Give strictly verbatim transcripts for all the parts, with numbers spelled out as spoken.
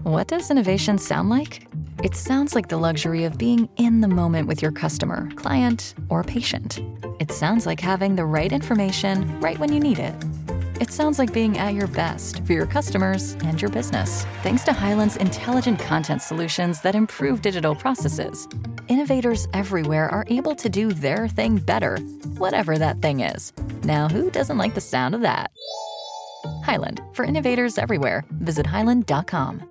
What does innovation sound like? It sounds like the luxury of being in the moment with your customer, client, or patient. It sounds like having the right information right when you need it. It sounds like being at your best for your customers and your business. Thanks to Hyland's intelligent content solutions that improve digital processes, innovators everywhere are able to do their thing better, whatever that thing is. Now, who doesn't like the sound of that? Hyland, for innovators everywhere. Visit hyland dot com.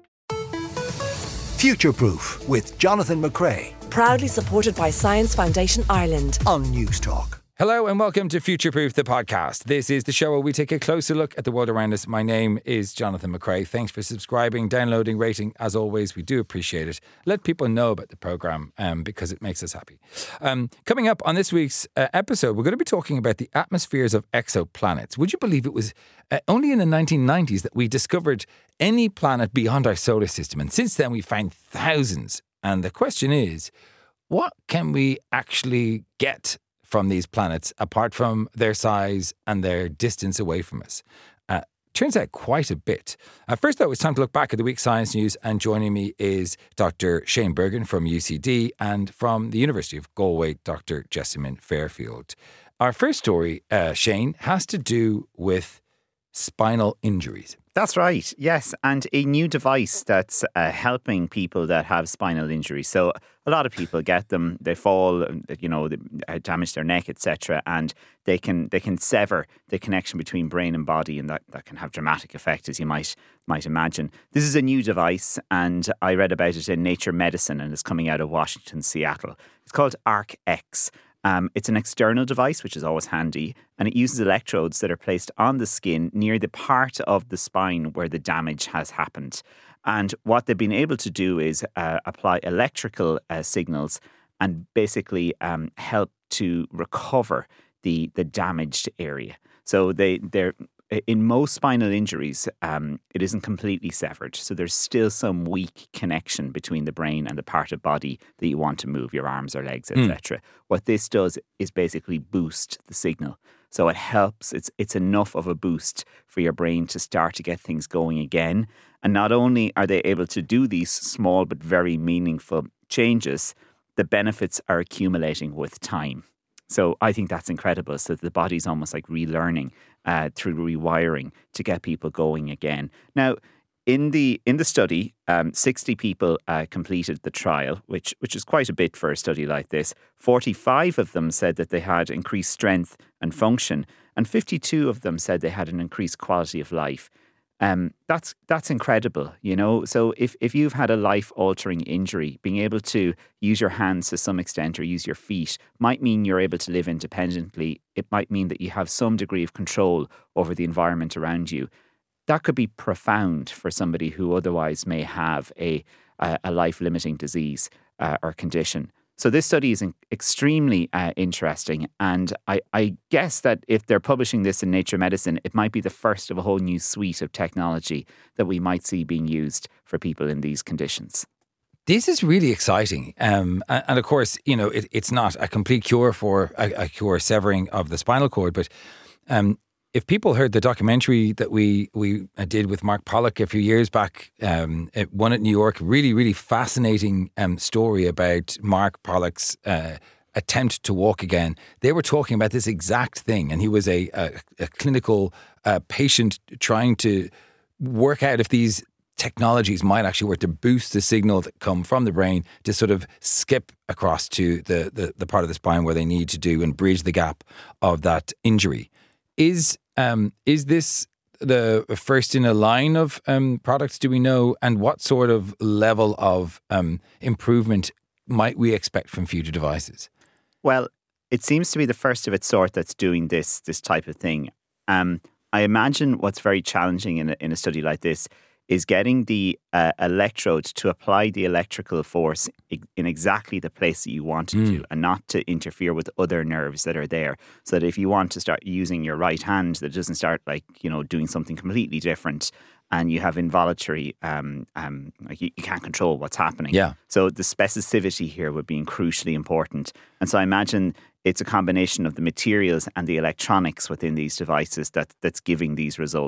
Future Proof with Jonathan McCrea. Proudly supported by Science Foundation Ireland on Newstalk. Hello and welcome to Future Proof, the podcast. This is the show where we take a closer look at the world around us. My name is Jonathan McCrea. Thanks for subscribing, downloading, rating. As always, we do appreciate it. Let people know about the programme um, because it makes us happy. Um, coming up on this week's uh, episode, we're going to be talking about the atmospheres of exoplanets. Would you believe it was uh, only in the nineteen nineties that we discovered any planet beyond our solar system? And since then, we found thousands. And the question is, what can we actually get from these planets, apart from their size and their distance away from us? Uh, turns out quite a bit. Uh, first, though, it's time to look back at the week's science news, and joining me is Doctor Shane Bergen from U C D, and from the University of Galway, Doctor Jessamine Fairfield. Our first story, uh, Shane, has to do with spinal injuries. That's right, yes, and a new device that's uh, helping people that have spinal injuries. So a lot of people get them, they fall, you know, they damage their neck, et cetera, and they can they can sever the connection between brain and body, and that, that can have dramatic effect, as you might might imagine. This is a new device, and I read about it in Nature Medicine, and it's coming out of Washington, Seattle. It's called ARC-X. Um, it's an external device, which is always handy, and it uses electrodes that are placed on the skin near the part of the spine where the damage has happened. And what they've been able to do is uh, apply electrical uh, signals and basically um, help to recover the the damaged area. So they they're in most spinal injuries, um, it isn't completely severed. So there's still some weak connection between the brain and the part of body that you want to move, your arms or legs, et cetera. Mm. What this does is basically boost the signal. So it helps, it's it's enough of a boost for your brain to start to get things going again. And not only are they able to do these small but very meaningful changes, the benefits are accumulating with time. So I think that's incredible. So the body's almost like relearning uh, through rewiring to get people going again. Now, in the in the study, um, sixty people uh, completed the trial, which which is quite a bit for a study like this. forty-five of them said that they had increased strength and function, and fifty-two of them said they had an increased quality of life. Um, that's that's incredible, you know. So if, if you've had a life-altering injury, being able to use your hands to some extent or use your feet might mean you're able to live independently. It might mean that you have some degree of control over the environment around you. That could be profound for somebody who otherwise may have a a, a life-limiting disease uh, or condition. So this study is extremely uh, interesting, and I, I guess that if they're publishing this in Nature Medicine, it might be the first of a whole new suite of technology that we might see being used for people in these conditions. This is really exciting. Um, and, and of course, you know, it, it's not a complete cure for a, a cure severing of the spinal cord, but um, if people heard the documentary that we we did with Mark Pollock a few years back, um, one at New York, really, really fascinating um, story about Mark Pollock's uh, attempt to walk again. They were talking about this exact thing, and he was a, a, a clinical uh, patient trying to work out if these technologies might actually work to boost the signal that come from the brain to sort of skip across to the, the, the part of the spine where they need to do and bridge the gap of that injury. Is um, is this the first in a line of um, products, do we know? And what sort of level of um, improvement might we expect from future devices? Well, it seems to be the first of its sort that's doing this this type of thing. Um, I imagine what's very challenging in a, in a study like this is getting the uh, electrode to apply the electrical force in exactly the place that you want it mm. to, and not to interfere with other nerves that are there. So that if you want to start using your right hand, that it doesn't start like, you know, doing something completely different, and you have involuntary, um, um, like you, you can't control what's happening. Yeah. So the specificity here would be crucially important. And so I imagine it's a combination of the materials and the electronics within these devices that that's giving these results.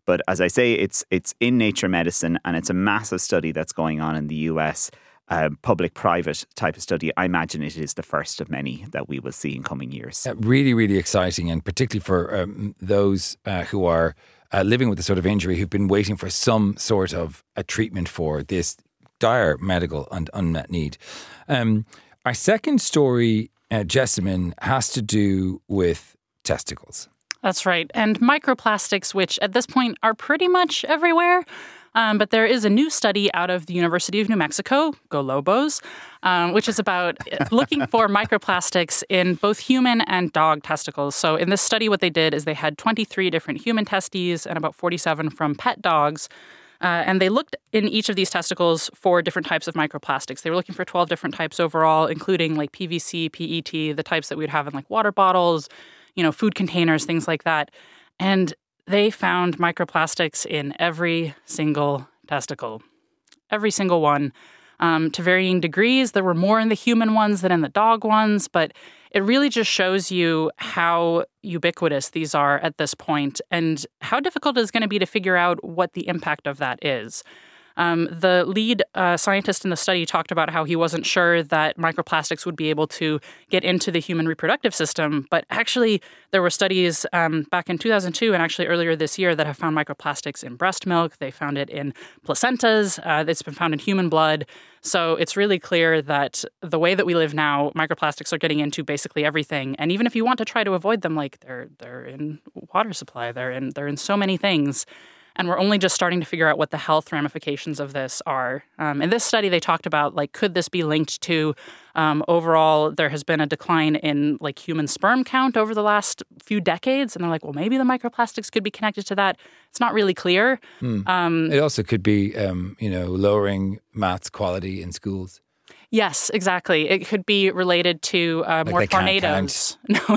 But as I say, it's it's in Nature Medicine, and it's a massive study that's going on in the U S, uh, public-private type of study. I imagine it is the first of many that we will see in coming years. Uh, really, really exciting, and particularly for um, those uh, who are uh, living with the sort of injury, who've been waiting for some sort of a treatment for this dire medical and unmet need. Um, our second story, uh, Jessamine, has to do with testicles. That's right. And microplastics, which at this point are pretty much everywhere. Um, but there is a new study out of the University of New Mexico, go Lobos, um, which is about looking for microplastics in both human and dog testicles. So in this study, what they did is they had twenty-three different human testes and about forty-seven from pet dogs. Uh, and they looked in each of these testicles for different types of microplastics. They were looking for twelve different types overall, including like P V C, P E T, the types that we'd have in like water bottles, you know, food containers, things like that. And they found microplastics in every single testicle, every single one, um, to varying degrees. There were more in the human ones than in the dog ones, but it really just shows you how ubiquitous these are at this point and how difficult it is going to be to figure out what the impact of that is. Um, the lead uh, scientist in the study talked about how he wasn't sure that microplastics would be able to get into the human reproductive system, but actually there were studies um, back in two thousand two and actually earlier this year that have found microplastics in breast milk. They found it in placentas. Uh, it's been found in human blood. So it's really clear that the way that we live now, microplastics are getting into basically everything. And even if you want to try to avoid them, like they're they're in water supply, they're in they're in so many things. And we're only just starting to figure out what the health ramifications of this are. Um, in this study, they talked about, like, could this be linked to um, overall, there has been a decline in, like, human sperm count over the last few decades. And they're like, well, maybe the microplastics could be connected to that. It's not really clear. Mm. Um, it also could be, um, you know, lowering maths quality in schools. Yes, exactly. It could be related to uh, like more tornadoes. No.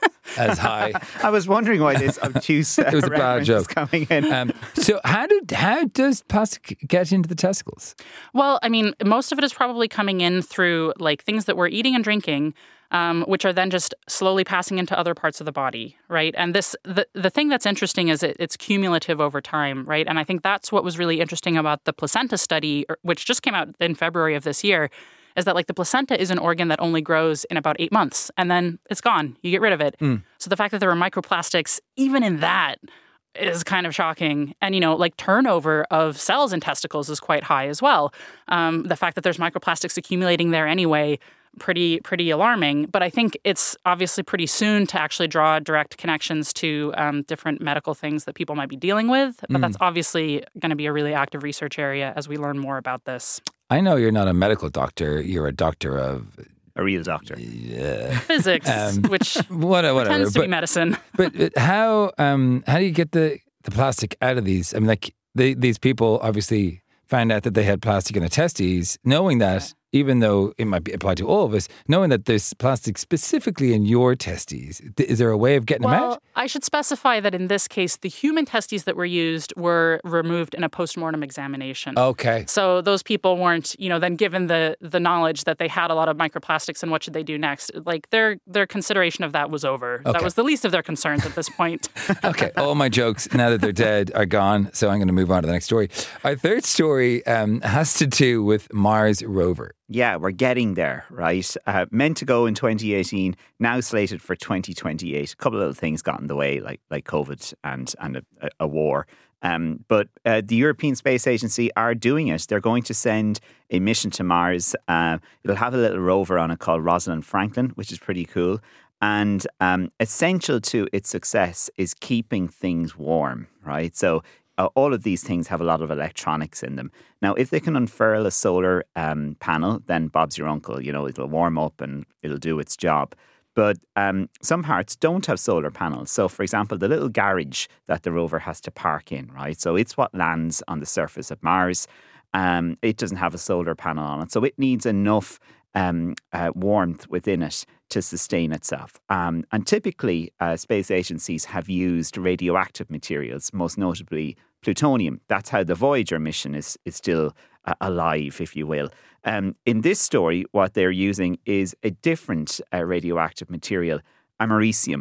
As high. I was wondering why this obtuse uh, it was a bad joke coming in. Um, so how do how does plastic get into the testicles? Well, I mean, most of it is probably coming in through like things that we're eating and drinking, um, which are then just slowly passing into other parts of the body, right? And this the the thing that's interesting is it, it's cumulative over time, right? And I think that's what was really interesting about the placenta study, which just came out in February of this year. Is that like the placenta is an organ that only grows in about eight months and then it's gone. You get rid of it. Mm. So the fact that there are microplastics, even in that, is kind of shocking. And, you know, like turnover of cells in testicles is quite high as well. Um, the fact that there's microplastics accumulating there anyway, pretty, pretty alarming. But I think it's obviously pretty soon to actually draw direct connections to um, different medical things that people might be dealing with. But mm. that's obviously going to be a really active research area as we learn more about this. I know you're not a medical doctor. You're a doctor of... A real doctor. Yeah. Physics, um, which whatever, whatever. tends to but, be medicine. but, but how um, how do you get the, the plastic out of these? I mean, like, they, these people obviously found out that they had plastic in their testes, knowing that, even though it might be applied to all of us, knowing that there's plastic specifically in your testes, is there a way of getting well, them out? I should specify that in this case, the human testes that were used were removed in a postmortem examination. Okay. So those people weren't, you know, then given the the knowledge that they had a lot of microplastics and what should they do next? Like their their consideration of that was over. Okay. That was the least of their concerns at this point. Okay. All my jokes, now that they're dead, are gone. So I'm going to move on to the next story. Our third story um, has to do with Mars rover. Yeah, we're getting there, right? Uh, meant to go in twenty eighteen, now slated for twenty twenty-eight. A couple of little things got in the way, like like COVID and and a, a war. Um, but uh, the European Space Agency are doing it. They're going to send a mission to Mars. Uh, it'll have a little rover on it called Rosalind Franklin, which is pretty cool. And um, essential to its success is keeping things warm, right? So Uh, all of these things have a lot of electronics in them. Now, if they can unfurl a solar um, panel, then Bob's your uncle. You know, it'll warm up and it'll do its job. But um, some parts don't have solar panels. So, for example, the little garage that the rover has to park in, right? So it's what lands on the surface of Mars. Um, it doesn't have a solar panel on it. So it needs enough um, uh, warmth within it to sustain itself. Um, and typically, uh, space agencies have used radioactive materials, most notably plutonium. That's how the Voyager mission is, is still uh, alive, if you will. Um, in this story, what they're using is a different uh, radioactive material, americium.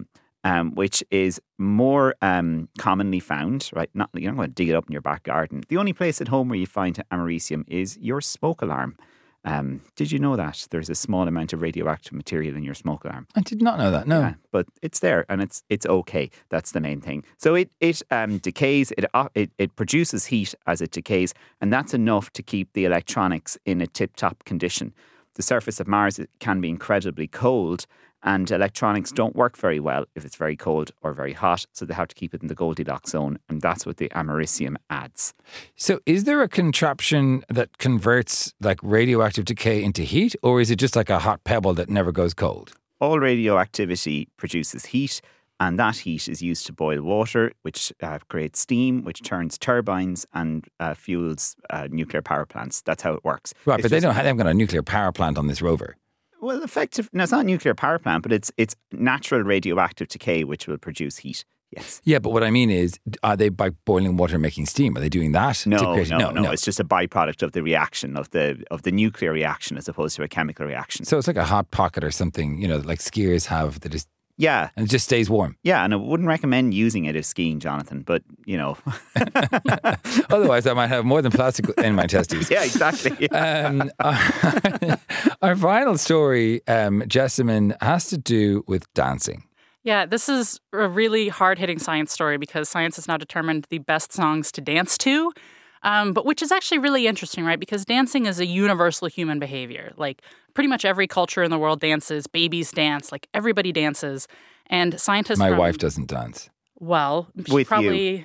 um, which is more um, commonly found, right? Not, you're not going to dig it up in your back garden. The only place at home where you find americium is your smoke alarm. Um, did you know that there's a small amount of radioactive material in your smoke alarm? I did not know that. No, yeah, but it's there and it's it's okay. That's the main thing. So it it um, decays. It, uh, it it produces heat as it decays, and that's enough to keep the electronics in a tip-top condition. The surface of Mars can be incredibly cold, and electronics don't work very well if it's very cold or very hot, so they have to keep it in the Goldilocks zone, and that's what the americium adds. So is there a contraption that converts like radioactive decay into heat, or is it just like a hot pebble that never goes cold? All radioactivity produces heat, and that heat is used to boil water, which uh, creates steam, which turns turbines and uh, fuels uh, nuclear power plants. That's how it works. Right, It's but they just- don't have, they haven't got a nuclear power plant on this rover. Well, effective. No, it's not a nuclear power plant, but it's it's natural radioactive decay which will produce heat. Yes. Yeah, but what I mean is, are they by boiling water making steam? Are they doing that? No, to create, no, no, It's just a byproduct of the reaction of the of the nuclear reaction as opposed to a chemical reaction. So it's like a hot pocket or something, you know, like skiers have that is, yeah, and it just stays warm. yeah, and I wouldn't recommend using it if skiing, Jonathan. But you know, Otherwise, I might have more than plastic in my testes. yeah, exactly. Um, our, our final story, um, Jessamine, has to do with dancing. Yeah, this is a really hard-hitting science story because science has now determined the best songs to dance to, um, but which is actually really interesting, right? Because dancing is a universal human behavior. Like, pretty much every culture in the world dances. Babies dance. Like, everybody dances. And scientists My from, wife doesn't dance. Well, she With probably...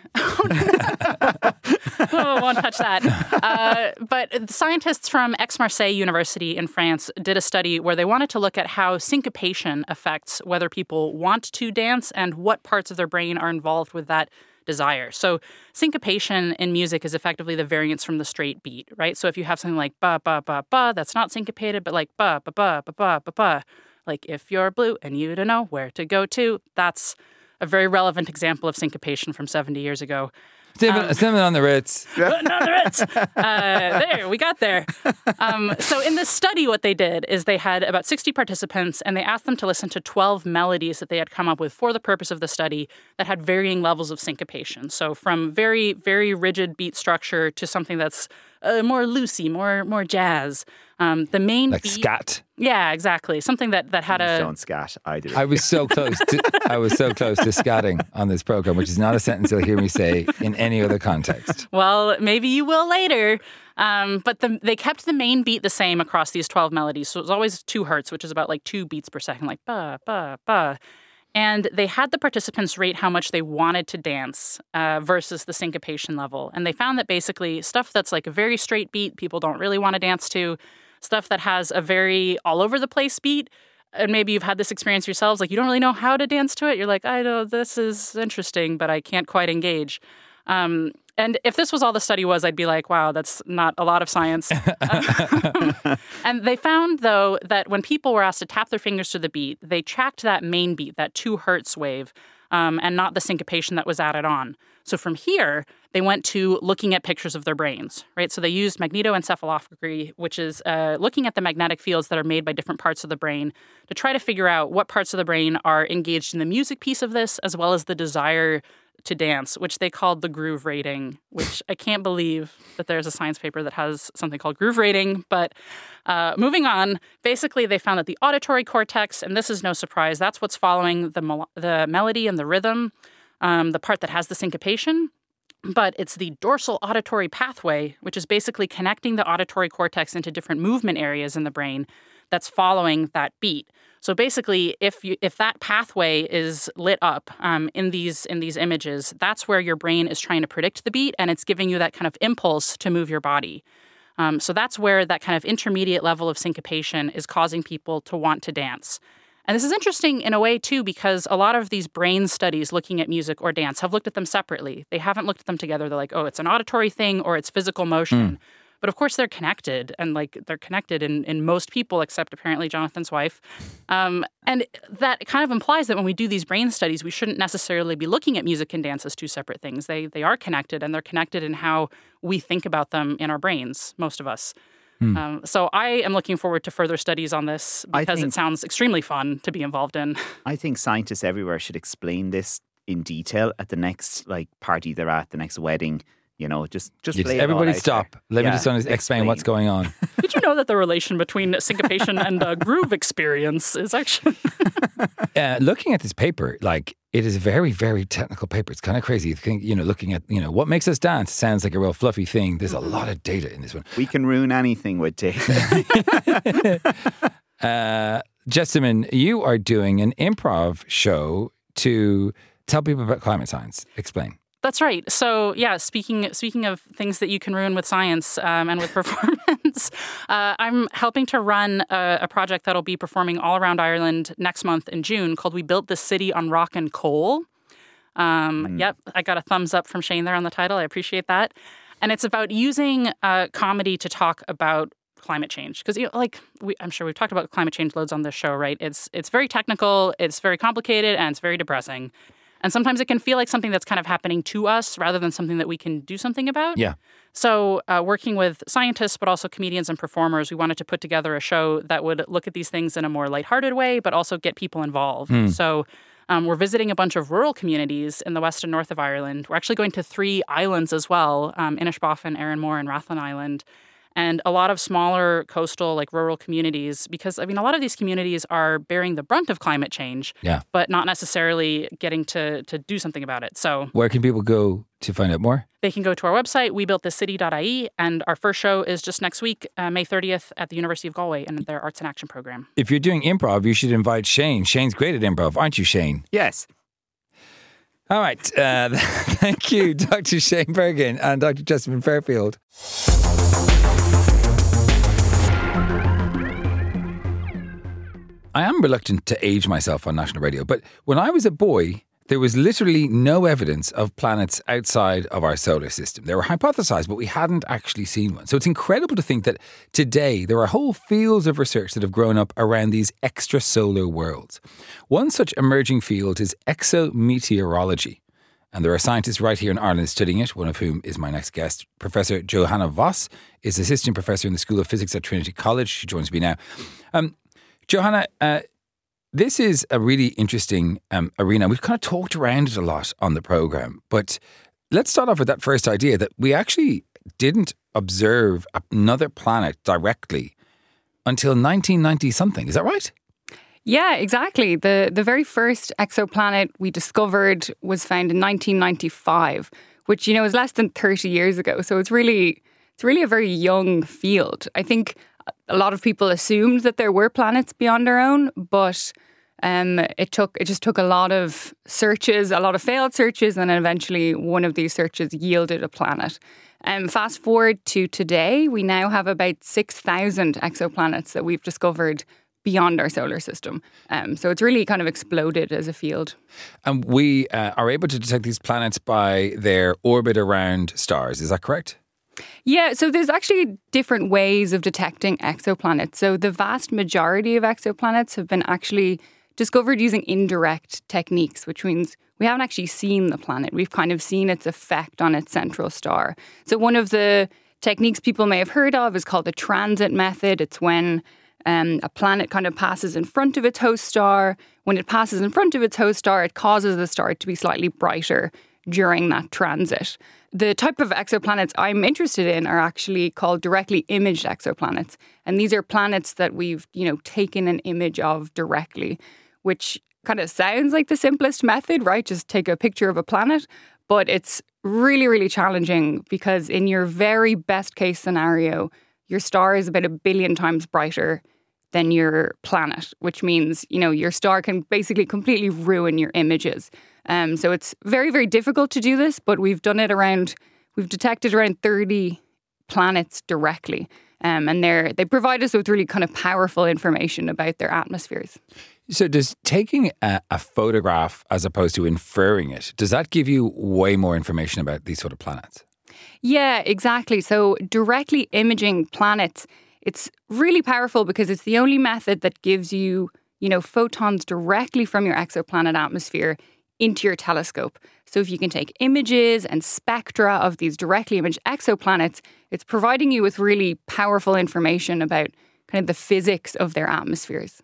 oh, won't touch that. Uh, but scientists from Aix-Marseille University in France did a study where they wanted to look at how syncopation affects whether people want to dance and what parts of their brain are involved with that desire. So syncopation in music is effectively the variance from the straight beat, right? So if you have something like ba, ba, ba, ba, that's not syncopated, but like ba, ba, ba, ba, ba, ba, ba, like if you're blue and you don't know where to go to, that's a very relevant example of syncopation from seventy years ago. Cinnamon, Um, cinnamon on the Ritz. no, the Ritz. Uh, there, we got there. Um, so in this study, what they did is they had about sixty participants, and they asked them to listen to twelve melodies that they had come up with for the purpose of the study that had varying levels of syncopation. So from very, very rigid beat structure to something that's uh, more loosey, more more jazz. Um, the main Like beat, scat. Yeah, exactly. Something that, that had a... Don't scat either. I was so close to I was so close to scatting on this program, which is not a sentence you'll hear me say in any other context. Well, maybe you will later. Um, but the, they kept the main beat the same across these twelve melodies. So it was always two hertz, which is about like two beats per second, like ba, ba, ba. And they had the participants rate how much they wanted to dance uh, versus the syncopation level. And they found that basically stuff that's like a very straight beat, people don't really want to dance to. Stuff that has a very all over the place beat, and maybe you've had this experience yourselves, like you don't really know how to dance to it. You're like, I know this is interesting, but I can't quite engage. Um, and if this was all the study was, I'd be like, wow, that's not a lot of science. And they found, though, that when people were asked to tap their fingers to the beat, they tracked that main beat, that two hertz wave, um, and not the syncopation that was added on. So from here, they went to looking at pictures of their brains, right? So they used magnetoencephalography, which is uh, looking at the magnetic fields that are made by different parts of the brain to try to figure out what parts of the brain are engaged in the music piece of this, as well as the desire to dance, which they called the groove rating, which I can't believe that there's a science paper that has something called groove rating. But uh, moving on, basically they found that the auditory cortex, and this is no surprise, that's what's following the, mel- the melody and the rhythm, um, the part that has the syncopation. But it's the dorsal auditory pathway, which is basically connecting the auditory cortex into different movement areas in the brain that's following that beat. So basically, if you, if that pathway is lit up um, in these in these images, that's where your brain is trying to predict the beat, and it's giving you that kind of impulse to move your body. Um, so that's where that kind of intermediate level of syncopation is causing people to want to dance. And this is interesting in a way, too, because a lot of these brain studies looking at music or dance have looked at them separately. They haven't looked at them together. They're like, oh, it's an auditory thing or it's physical motion. Mm. But of course, they're connected, and like they're connected in, in most people, except apparently Jonathan's wife. Um, and that kind of implies that when we do these brain studies, we shouldn't necessarily be looking at music and dance as two separate things. They they are connected, and they're connected in how we think about them in our brains, most of us. Hmm. Um, so I am looking forward to further studies on this because think, it sounds extremely fun to be involved in. I think scientists everywhere should explain this in detail at the next like party they're at, the next wedding. You know, just just yes, everybody stop. There. Let yeah, me just explain, explain what's going on. Did you know that the relation between syncopation and uh, groove experience is actually... uh, looking at this paper, like, it is a very, very technical paper. It's kind of crazy. You think, you know, looking at, you know, what makes us dance sounds like a real fluffy thing. There's a lot of data in this one. We can ruin anything with data. uh, Jessamine, you are doing an improv show to tell people about climate science. Explain. That's right. So, yeah, speaking speaking of things that you can ruin with science um, and with performance, uh, I'm helping to run a, a project that'll be performing all around Ireland next month in June called We Built This City on Rock and Coal. Um, mm. Yep, I got a thumbs up from Shane there on the title. I appreciate that. And it's about using uh, comedy to talk about climate change. Because, you know, like, we, I'm sure we've talked about climate change loads on this show, right? It's It's very technical, it's very complicated, and it's very depressing. And sometimes it can feel like something that's kind of happening to us rather than something that we can do something about. Yeah. So uh, working with scientists, but also comedians and performers, we wanted to put together a show that would look at these things in a more lighthearted way, but also get people involved. Mm. So um, we're visiting a bunch of rural communities in the west and north of Ireland. We're actually going to three islands as well, um, Inishbofin, Erinmore, and Rathlin Island. And a lot of smaller coastal, like rural communities, because, I mean, a lot of these communities are bearing the brunt of climate change, yeah. but not necessarily getting to, to do something about it. So where can people go to find out more? They can go to our website, we built this city dot I E, and our first show is just next week, uh, May thirtieth, at the University of Galway in their Arts in Action program. If you're doing improv, you should invite Shane. Shane's great at improv, aren't you, Shane? Yes. All right. Uh, thank you, Doctor Shane Bergin and Doctor Jessamine Fairfield. I am reluctant to age myself on national radio, but when I was a boy, there was literally no evidence of planets outside of our solar system. They were hypothesized, but we hadn't actually seen one. So it's incredible to think that today there are whole fields of research that have grown up around these extrasolar worlds. One such emerging field is exometeorology. And there are scientists right here in Ireland studying it, one of whom is my next guest. Professor Johanna Voss is assistant professor in the School of Physics at Trinity College. She joins me now. Um, Johanna, uh, this is a really interesting um, arena. We've kind of talked around it a lot on the programme, but let's start off with that first idea that we actually didn't observe another planet directly until nineteen ninety something. Is that right? Yeah, exactly. The the very first exoplanet we discovered was found in nineteen ninety-five, which, you know, is less than thirty years ago. So it's really it's really a very young field. I think a lot of people assumed that there were planets beyond our own, but um, it took it just took a lot of searches, a lot of failed searches, and eventually one of these searches yielded a planet. Um, fast forward to today, we now have about six thousand exoplanets that we've discovered beyond our solar system. Um, so it's really kind of exploded as a field. And we uh, are able to detect these planets by their orbit around stars. Is that correct? Yeah, so there's actually different ways of detecting exoplanets. So the vast majority of exoplanets have been actually discovered using indirect techniques, which means we haven't actually seen the planet. We've kind of seen its effect on its central star. So one of the techniques people may have heard of is called the transit method. It's when Um, a planet kind of passes in front of its host star. When it passes in front of its host star, it causes the star to be slightly brighter during that transit. The type of exoplanets I'm interested in are actually called directly imaged exoplanets. And these are planets that we've, you know, taken an image of directly, which kind of sounds like the simplest method, right? Just take a picture of a planet. But it's really, really challenging because in your very best case scenario, your star is about a billion times brighter than your planet, which means, you know, your star can basically completely ruin your images. Um, so it's very, very difficult to do this, but we've done it around, we've detected around thirty planets directly. Um, and they're, they provide us with really kind of powerful information about their atmospheres. So does taking a, a photograph as opposed to inferring it, does that give you way more information about these sort of planets? Yeah, exactly. So directly imaging planets, it's really powerful because it's the only method that gives you, you know, photons directly from your exoplanet atmosphere into your telescope. So if you can take images and spectra of these directly imaged exoplanets, it's providing you with really powerful information about kind of the physics of their atmospheres.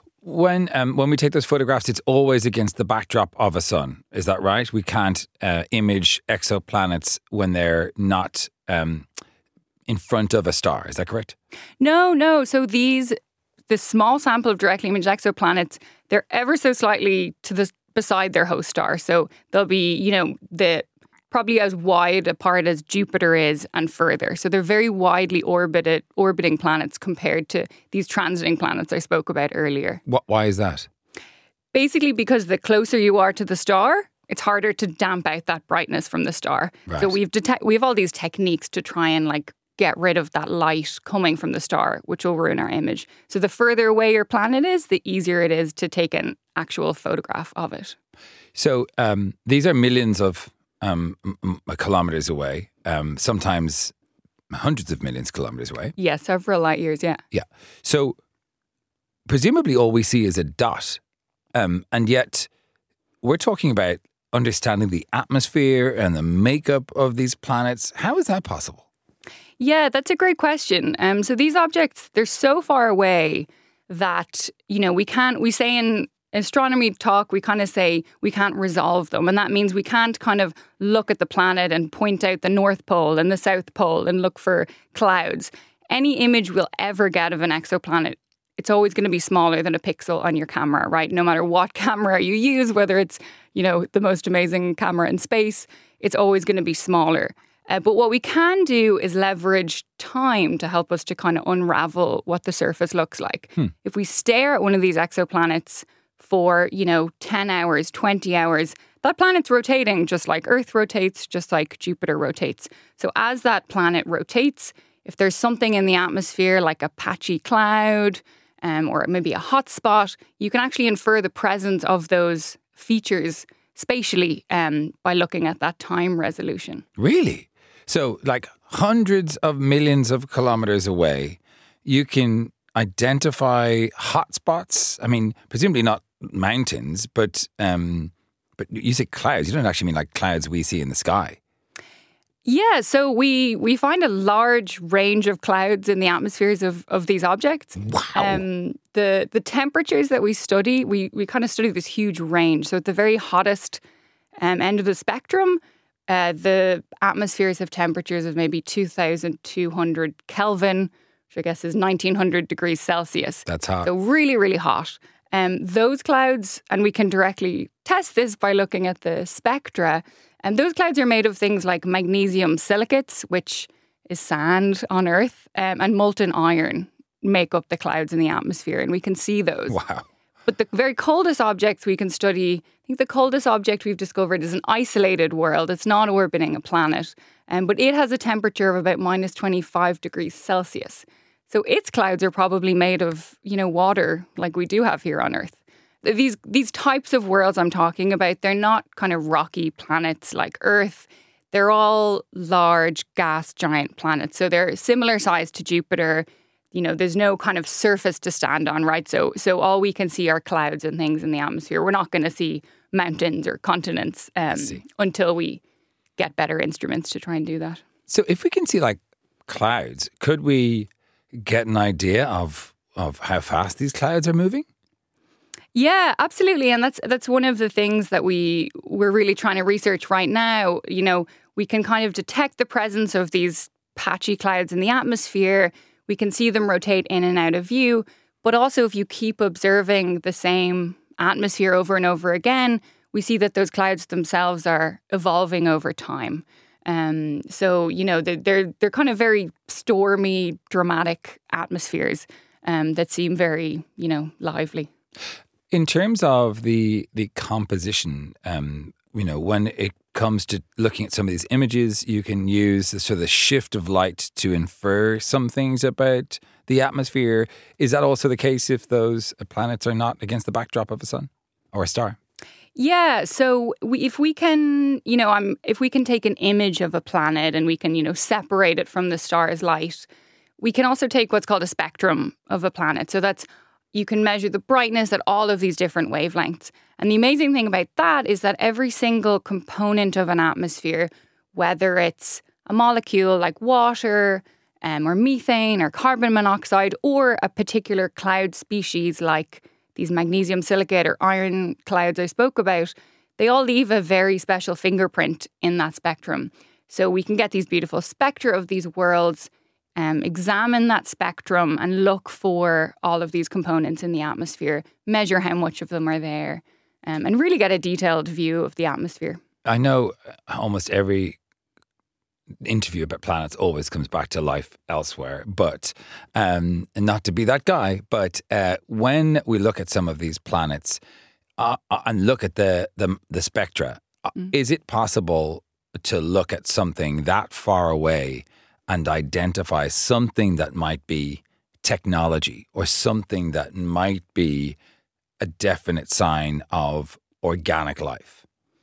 When um, when we take those photographs, it's always against the backdrop of a sun. Is that right? We can't uh, image exoplanets when they're not um, in front of a star. Is that correct? No, no. So these, the small sample of directly imaged exoplanets, they're ever so slightly to the beside their host star. So they'll be, you know, the probably as wide apart as Jupiter is and further. So they're very widely orbited, orbiting planets compared to these transiting planets I spoke about earlier. What, why is that? Basically because the closer you are to the star, it's harder to damp out that brightness from the star. Right. So we've detect we have all these techniques to try and like get rid of that light coming from the star, which will ruin our image. So the further away your planet is, the easier it is to take an actual photograph of it. So um, these are millions of um, m- m- kilometers away, um, sometimes hundreds of millions of kilometers away. Yeah, several light years, yeah. Yeah. So presumably all we see is a dot. Um, and yet we're talking about understanding the atmosphere and the makeup of these planets. How is that possible? Yeah, that's a great question. Um, so these objects, they're so far away that, you know, we can't, we say in astronomy talk, we kind of say we can't resolve them. And that means we can't kind of look at the planet and point out the North Pole and the South Pole and look for clouds. Any image we'll ever get of an exoplanet, it's always going to be smaller than a pixel on your camera, right? No matter what camera you use, whether it's, you know, the most amazing camera in space, it's always going to be smaller. Uh, but what we can do is leverage time to help us to kind of unravel what the surface looks like. Hmm. If we stare at one of these exoplanets for, you know, ten hours, twenty hours, that planet's rotating just like Earth rotates, just like Jupiter rotates. So as that planet rotates, if there's something in the atmosphere like a patchy cloud um, or maybe a hot spot, you can actually infer the presence of those features spatially um, by looking at that time resolution. Really? So like hundreds of millions of kilometers away, you can identify hotspots. I mean, presumably not mountains, but um, but you say clouds. You don't actually mean like clouds we see in the sky. Yeah, so we we find a large range of clouds in the atmospheres of, of these objects. Wow. Um, the the temperatures that we study, we, we kind of study this huge range. So at the very hottest um, end of the spectrum, uh, the atmospheres have temperatures of maybe two thousand two hundred Kelvin, which I guess is nineteen hundred degrees Celsius. That's hot. So really, really hot. Um, those clouds, and we can directly test this by looking at the spectra, and those clouds are made of things like magnesium silicates, which is sand on Earth, um, and molten iron make up the clouds in the atmosphere, and we can see those. Wow. But the very coldest objects we can study, I think the coldest object we've discovered is an isolated world. It's not orbiting a planet, um, but it has a temperature of about minus twenty-five degrees Celsius. So its clouds are probably made of, you know, water like we do have here on Earth. These these types of worlds I'm talking about, they're not kind of rocky planets like Earth. They're all large gas giant planets. So they're similar size to Jupiter. You know, there's no kind of surface to stand on, right? So so all we can see are clouds and things in the atmosphere. We're not going to see mountains or continents um, until we get better instruments to try and do that. So if we can see like clouds, could we get an idea of of how fast these clouds are moving? Yeah, absolutely. And that's that's one of the things that we, we're really trying to research right now. You know, we can kind of detect the presence of these patchy clouds in the atmosphere. We can see them rotate in and out of view. But also, if you keep observing the same atmosphere over and over again, we see that those clouds themselves are evolving over time. Um, so, you know, they're, they're, they're kind of very stormy, dramatic atmospheres um, that seem very, you know, lively. In terms of the the composition, um, you know, when it comes to looking at some of these images, you can use the sort of the shift of light to infer some things about the atmosphere. Is that also the case if those planets are not against the backdrop of a sun or a star? Yeah, so we, if we can, you know, um, if we can take an image of a planet and we can, you know, separate it from the star's light, we can also take what's called a spectrum of a planet. So that's you can measure the brightness at all of these different wavelengths. And the amazing thing about that is that every single component of an atmosphere, whether it's a molecule like water um, or methane or carbon monoxide, or a particular cloud species like these magnesium silicate or iron clouds I spoke about, they all leave a very special fingerprint in that spectrum. So we can get these beautiful spectra of these worlds, um, examine that spectrum and look for all of these components in the atmosphere, measure how much of them are there, um, and really get a detailed view of the atmosphere. I know almost every interview about planets always comes back to life elsewhere, but um, and not to be that guy, but uh, when we look at some of these planets uh, and look at the the, the spectra, mm. is it possible to look at something that far away and identify something that might be technology or something that might be a definite sign of organic life?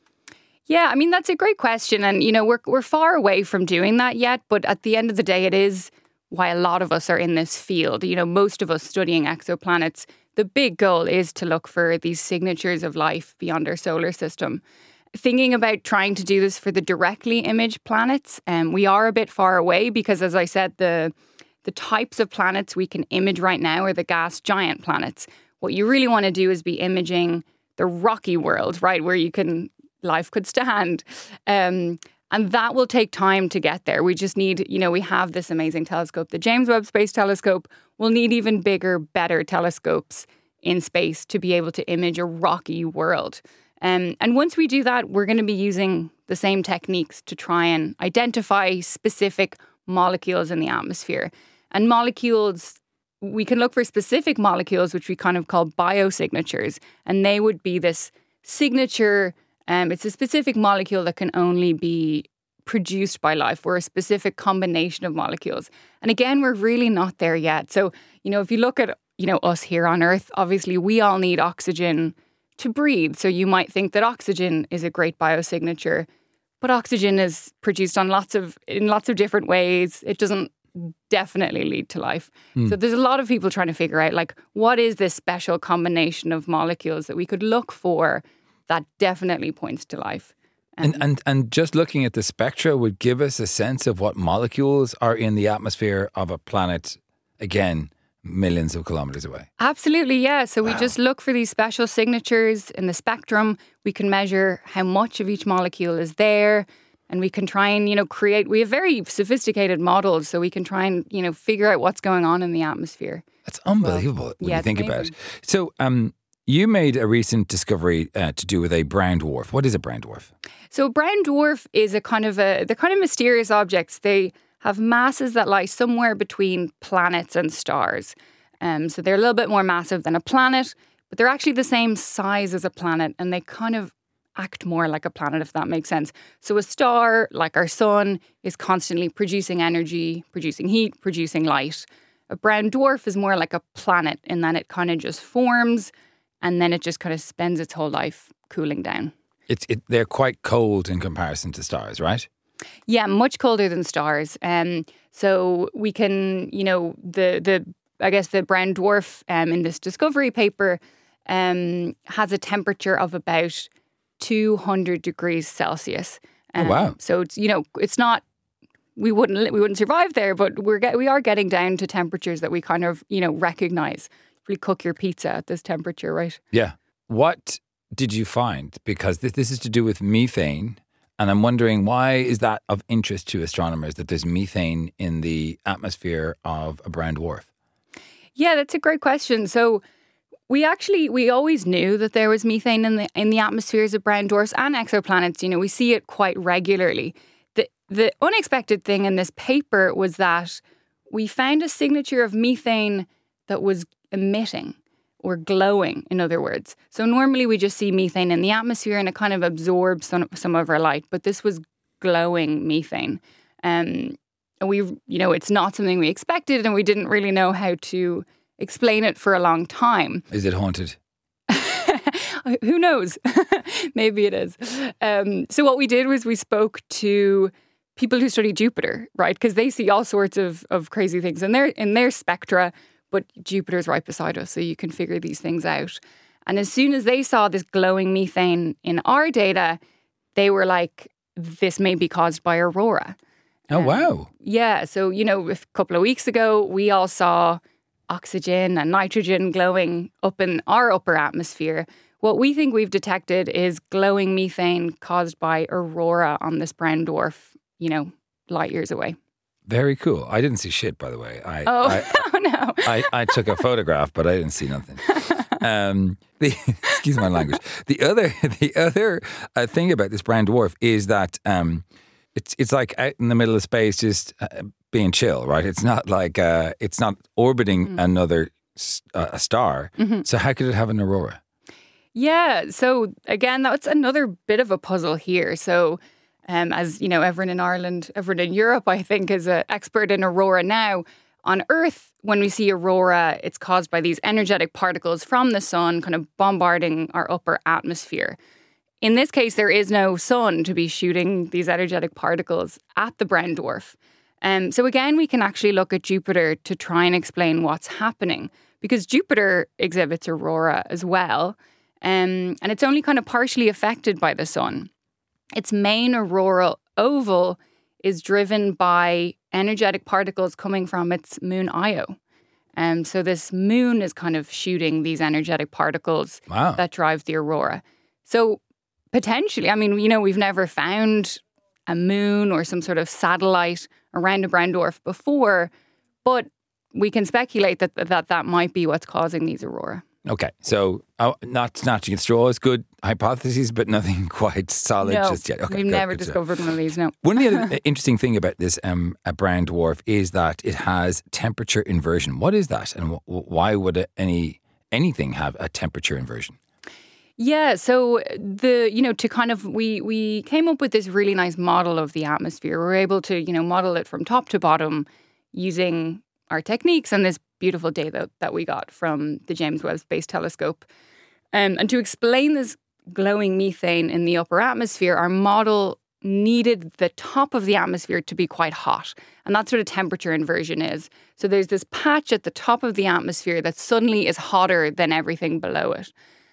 Yeah, I mean, that's a great question. And, you know, we're we're far away from doing that yet. But at the end of the day, it is why a lot of us are in this field. You know, most of us studying exoplanets, the big goal is to look for these signatures of life beyond our solar system. Thinking about trying to do this for the directly imaged planets, um, we are a bit far away because, as I said, the the types of planets we can image right now are the gas giant planets. What you really want to do is be imaging the rocky world, right, where you can... life could stand. Um, and that will take time to get there. We just need, you know, we have this amazing telescope, the James Webb Space Telescope. We'll need even bigger, better telescopes in space to be able to image a rocky world. Um, and once we do that, we're going to be using the same techniques to try and identify specific molecules in the atmosphere. And molecules, we can look for specific molecules, which we kind of call biosignatures. And they would be this signature. Um, it's a specific molecule that can only be produced by life, or a specific combination of molecules. And again, we're really not there yet. So, you know, if you look at, you know, us here on Earth, obviously we all need oxygen to breathe. So you might think that oxygen is a great biosignature, but oxygen is produced on lots of in lots of different ways. It doesn't definitely lead to life. Mm. So there's a lot of people trying to figure out, like, what is this special combination of molecules that we could look for that definitely points to life. Um, and, and and just looking at the spectra would give us a sense of what molecules are in the atmosphere of a planet, again, millions of kilometers away. Absolutely, yeah. So wow. we just look for these special signatures in the spectrum. We can measure how much of each molecule is there, and we can try and, you know, create, we have very sophisticated models, so we can try and, you know, figure out what's going on in the atmosphere. That's unbelievable well, when yeah, you think amazing. about it. So, um, you made a recent discovery uh, to do with a brown dwarf. What is a brown dwarf? So a brown dwarf is a kind of a, they're kind of mysterious objects. They have masses that lie somewhere between planets and stars. Um, so they're a little bit more massive than a planet, but they're actually the same size as a planet, and they kind of act more like a planet, if that makes sense. So a star, like our sun, is constantly producing energy, producing heat, producing light. A brown dwarf is more like a planet in that it kind of just forms, and then it just kind of spends its whole life cooling down. It's it, they're quite cold in comparison to stars, right? Yeah, much colder than stars. Um, so we can, you know, the the I guess the brown dwarf um, in this discovery paper um, has a temperature of about two hundred degrees Celsius. Um, oh wow! So it's, you know, it's not. We wouldn't we wouldn't survive there, but we're get, we are getting down to temperatures that we kind of, you know, recognize. Really cook your pizza at this temperature, right? Yeah. What did you find? Because this, this is to do with methane, and I'm wondering, why is that of interest to astronomers, that there's methane in the atmosphere of a brown dwarf? Yeah, that's a great question. So we actually, we always knew that there was methane in the in the atmospheres of brown dwarfs and exoplanets. You know, we see it quite regularly. The the unexpected thing in this paper was that we found a signature of methane that was emitting or glowing, in other words. So normally we just see methane in the atmosphere and it kind of absorbs some, some of our light, but this was glowing methane. Um, and we, you know, it's not something we expected, and we didn't really know how to explain it for a long time. Is it haunted? Who knows? Maybe it is. Um, so what we did was we spoke to people who study Jupiter, right? Because they see all sorts of, of crazy things in their in their spectra. but Jupiter's right beside us, so you can figure these things out. And as soon as they saw this glowing methane in our data, they were like, this may be caused by aurora. Oh, Um, wow. Yeah. So, you know, a couple of weeks ago, we all saw oxygen and nitrogen glowing up in our upper atmosphere. What we think we've detected is glowing methane caused by aurora on this brown dwarf, you know, light years away. Very cool. I didn't see shit, by the way. I, Oh, I, oh no. I, I took a photograph, but I didn't see nothing. Um, the, excuse my language. The other, the other uh, thing about this brown dwarf is that um, it's it's like out in the middle of space, just uh, being chill, right? It's not like uh, it's not orbiting mm. another uh, a star. Mm-hmm. So how could it have an aurora? Yeah. So again, that's another bit of a puzzle here. So. Um, as you know, everyone in Ireland, everyone in Europe, I think, is an expert in aurora now. On Earth, when we see aurora, it's caused by these energetic particles from the sun kind of bombarding our upper atmosphere. In this case, there is no sun to be shooting these energetic particles at the brown dwarf. Um, so again, we can actually look at Jupiter to try and explain what's happening, because Jupiter exhibits aurora as well. Um, and it's only kind of partially affected by the sun. Its main auroral oval is driven by energetic particles coming from its moon Io. Um, so this moon is kind of shooting these energetic particles wow. that drive the aurora. So potentially, I mean, you know, we've never found a moon or some sort of satellite around a brown dwarf before, but we can speculate that that, that might be what's causing these aurora. Okay, so oh, not snatching at straws, good hypotheses, but nothing quite solid no, just yet. Okay, we've good, never good discovered stuff. one of these, no. One of the other interesting thing about this um, a brown dwarf is that it has temperature inversion. What is that, and wh- why would it, any anything have a temperature inversion? Yeah, so the you know to kind of we we came up with this really nice model of the atmosphere. We were able to you know model it from top to bottom using our techniques and this beautiful data that we got from the James Webb Space Telescope. Um, and to explain this glowing methane in the upper atmosphere, our model needed the top of the atmosphere to be quite hot. And that's what a temperature inversion is. So there's this patch at the top of the atmosphere that suddenly is hotter than everything below it.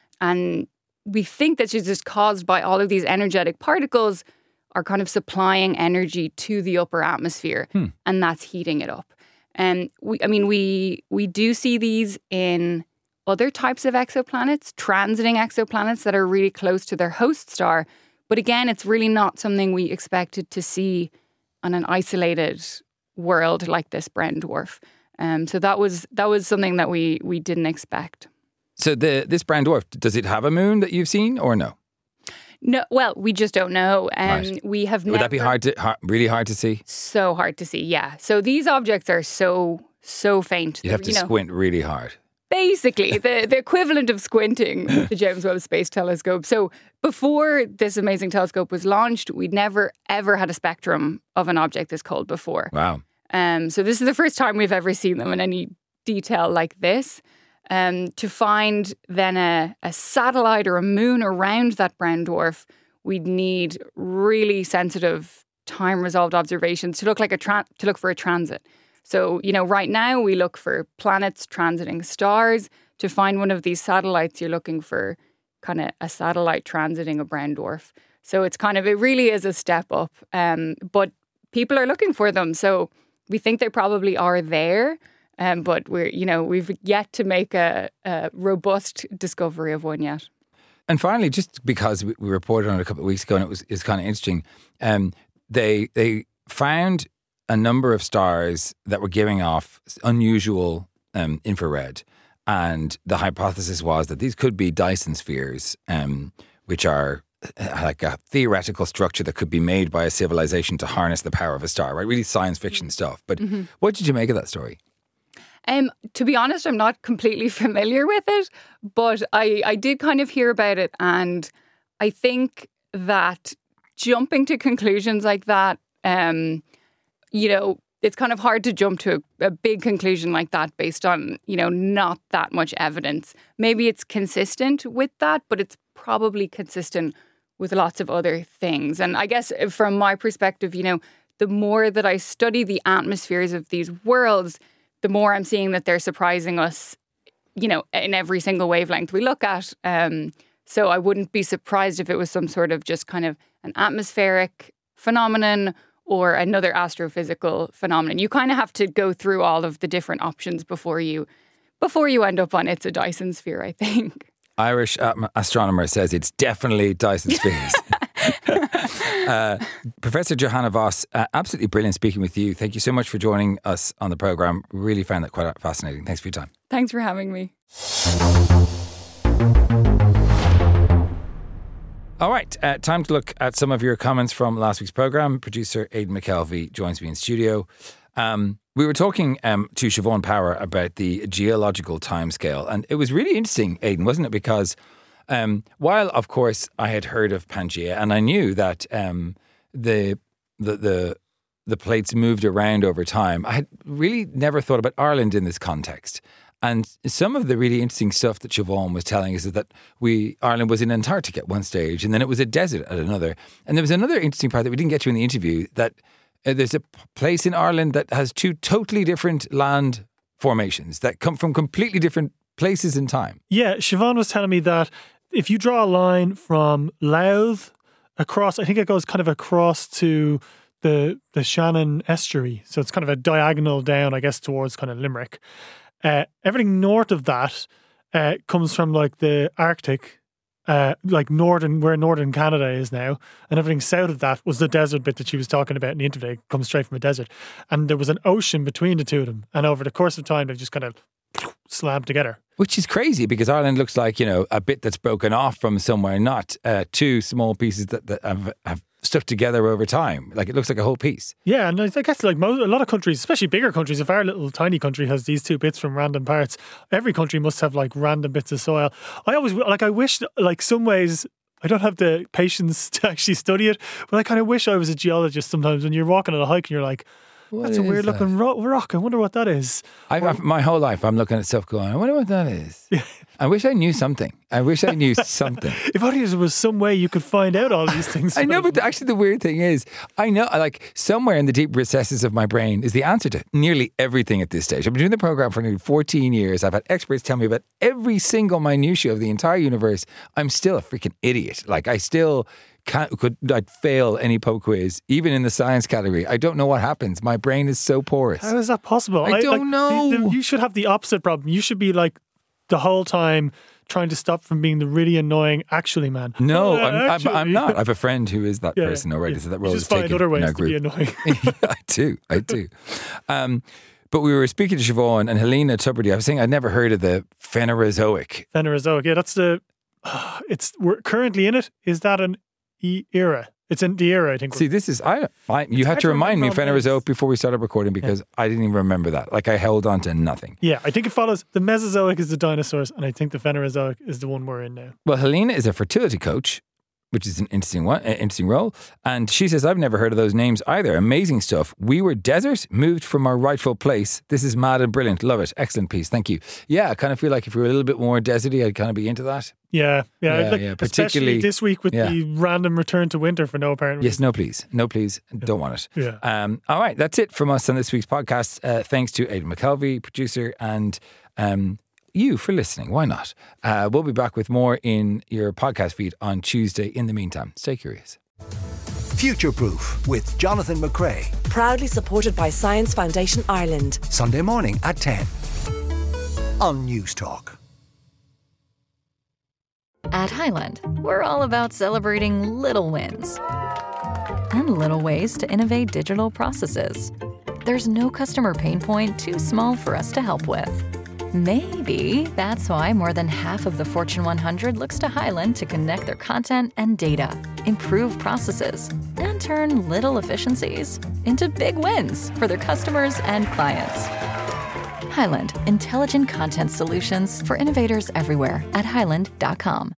And we think that's just caused by all of these energetic particles are kind of supplying energy to the upper atmosphere, hmm. and that's heating it up. And we, I mean, we we do see these in other types of exoplanets, transiting exoplanets that are really close to their host star. But again, it's really not something we expected to see on an isolated world like this brown dwarf. Um, so that was that was something that we we didn't expect. So the this brown dwarf, does it have a moon that you've seen or no? No, well, we just don't know. Um, right. We have Would never, that be hard to hard, really hard to see? So hard to see, yeah. So these objects are so so faint. You'd have to you know, squint really hard. Basically, the, the equivalent of squinting with the James Webb Space Telescope. So before this amazing telescope was launched, we'd never, ever had a spectrum of an object this cold before. Wow. Um, so this is the first time we've ever seen them in any detail like this. Um, to find then a, a satellite or a moon around that brown dwarf, we'd need really sensitive time-resolved observations to look like a tra- to look for a transit. So, you know, right now we look for planets transiting stars. To find one of these satellites, you're looking for kind of a satellite transiting a brown dwarf. So it's kind of, it really is a step up. Um, but people are looking for them. So we think they probably are there. Um, but we're, you know, we've yet to make a, a robust discovery of one yet. And finally, just because we reported on it a couple of weeks ago, and it was it's kind of interesting, um, they they found a number of stars that were giving off unusual um, infrared, and the hypothesis was that these could be Dyson spheres, um, which are like a theoretical structure that could be made by a civilization to harness the power of a star. Right, really science fiction stuff. But mm-hmm. what did you make of that story? Um, to be honest, I'm not completely familiar with it, but I, I did kind of hear about it. And I think that jumping to conclusions like that, um, you know, it's kind of hard to jump to a, a big conclusion like that based on, you know, not that much evidence. Maybe it's consistent with that, but it's probably consistent with lots of other things. And I guess from my perspective, you know, the more that I study the atmospheres of these worlds, the more I'm seeing that they're surprising us, you know, in every single wavelength we look at. Um, so I wouldn't be surprised if it was some sort of just kind of an atmospheric phenomenon or another astrophysical phenomenon. You kind of have to go through all of the different options before you before you end up on It's a Dyson Sphere, I think. Irish um, astronomer says it's definitely Dyson Spheres. uh, Professor Johanna Voss, uh, absolutely brilliant speaking with you. Thank you so much for joining us on the programme. Really found that quite fascinating. Thanks for your time. Thanks for having me. All right, uh, time to look at some of your comments from last week's programme. Producer Aidan McKelvey joins me in studio. Um, we were talking um, to Siobhan Power about the geological timescale, and it was really interesting, Aidan, wasn't it? Because um, while, of course, I had heard of Pangaea, and I knew that um, the, the the the plates moved around over time, I had really never thought about Ireland in this context. And some of the really interesting stuff that Siobhan was telling us is that we Ireland was in Antarctica at one stage, and then it was a desert at another. And there was another interesting part that we didn't get to in the interview, that uh, there's a p- place in Ireland that has two totally different land formations that come from completely different places in time. Yeah, Siobhan was telling me that if you draw a line from Louth across, I think it goes kind of across to the the Shannon estuary. So it's kind of a diagonal down, I guess, towards kind of Limerick. Uh, everything north of that uh, comes from like the Arctic, uh, like northern, where northern Canada is now, and everything south of that was the desert bit that she was talking about in the interview. It comes straight from a desert, and there was an ocean between the two of them, and over the course of time, they've just kind of slammed together. Which is crazy, because Ireland looks like, you know, a bit that's broken off from somewhere, not uh, two small pieces that, that have, have stuck together over time. Like, it looks like a whole piece. Yeah, and I guess like most, a lot of countries, especially bigger countries, if our little tiny country has these two bits from random parts, every country must have like random bits of soil. I always, like, I wish, like, some ways, I don't have the patience to actually study it, but I kind of wish I was a geologist sometimes. When you're walking on a hike and you're like, What that's a is weird that? looking ro- rock. I wonder what that is. I've, I've, my whole life, I'm looking at stuff going, I wonder what that is. I wish I knew something. I wish I knew something. If only there was some way you could find out all these things. I know, but the, actually the weird thing is, I know, like, somewhere in the deep recesses of my brain is the answer to nearly everything at this stage. I've been doing the programme for nearly fourteen years. I've had experts tell me about every single minutiae of the entire universe. I'm still a freaking idiot. Like, I still... Can't, could I'd fail any pub quiz, even in the science category. I don't know what happens. My brain is so porous. How is that possible? I don't like, know. the- the- you should have the opposite problem. You should be like the whole time trying to stop from being the really annoying actually man. No, Uh, I'm, I'm, actually. I'm not. I have a friend who is that Yeah, person already, yeah. so that You role just is find taken other in ways our to group. be annoying. Yeah, I do. I do. Um, but we were speaking to Siobhan and Helena Tubridy. I was saying I'd never heard of the Phanerozoic. Phanerozoic. Yeah, that's the. Uh, it's we're currently in it. Is that an e- era? It's in the era, I think. See, this is I. I you had hard to to remind me remember all the Phanerozoic names. before we started recording, because I didn't even remember that. Like, I held on to nothing. Yeah, I think it follows. The Mesozoic is the dinosaurs, and I think the Phanerozoic is the one we're in now. Well, Helena is a fertility coach, which is an interesting one, an interesting role. And she says, I've never heard of those names either. Amazing stuff. We were desert, moved from our rightful place. This is mad and brilliant. Love it. Excellent piece. Thank you. Yeah, I kind of feel like if we were a little bit more deserty, I'd kind of be into that. Yeah, yeah, Yeah, like, yeah, especially particularly- this week with yeah. the random return to winter for no apparent Yes, reason. no, please. No, please. Don't want it. Yeah. Um, all right. That's it from us on this week's podcast. Uh, thanks to Aidan McKelvey, producer, and um, you for listening. Why not? Uh, we'll be back with more in your podcast feed on Tuesday. In the meantime, stay curious. Future Proof with Jonathan McCrae. Proudly supported by Science Foundation Ireland. Sunday morning at ten on News Talk. At Highland, we're all about celebrating little wins and little ways to innovate digital processes. There's no customer pain point too small for us to help with. Maybe that's why more than half of the Fortune one hundred looks to Highland to connect their content and data, improve processes, and turn little efficiencies into big wins for their customers and clients. Highland, intelligent content solutions for innovators everywhere at highland dot com.